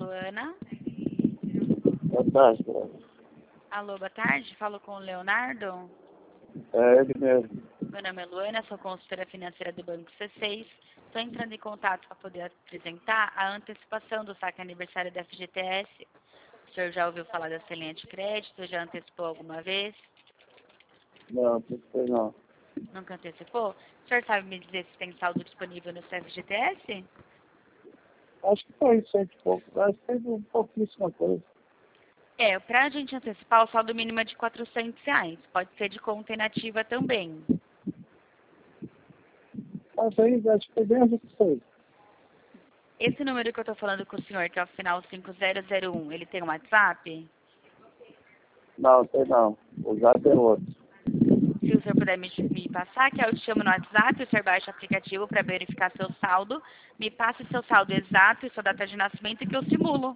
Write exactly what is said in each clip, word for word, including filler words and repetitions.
Luana. Boa tarde, cara. Alô, boa tarde. Falo com o Leonardo. É ele mesmo. Meu nome é Luana, sou consultora financeira do Banco C seis. Estou entrando em contato para poder apresentar a antecipação do saque aniversário da F G T S. O senhor já ouviu falar dessa linha de crédito? Já antecipou alguma vez? Não, não sei não. Nunca antecipou? O senhor sabe me dizer se tem saldo disponível no seu F G T S? Acho que foi cento e pouco. Acho que teve um pouquíssima coisa. É, para a gente antecipar, o saldo mínimo é de quatrocentos reais. Pode ser de conta inativa também. Mas aí, acho que foi bem a que foi. Esse número que eu estou falando com o senhor, que é o final cinco zero zero um, ele tem um WhatsApp? Não, sei não. O Zap é outro. Se o senhor puder me, me passar, que eu te chamo no WhatsApp, o senhor baixa o aplicativo para verificar seu saldo, me passe seu saldo exato e sua data de nascimento que eu simulo.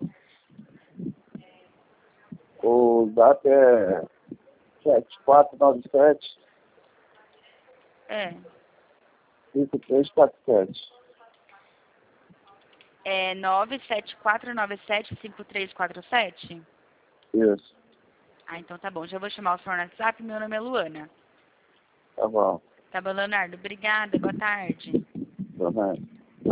O Zap é sete quatro nove sete, É. cinco três quatro sete. É nove sete quatro nove sete cinco três quatro sete? Isso. Ah, então tá bom. Já vou chamar o senhor no WhatsApp. Meu nome é Luana. Tá bom. Tá bom, Leonardo? Obrigada. Boa tarde. Boa tarde.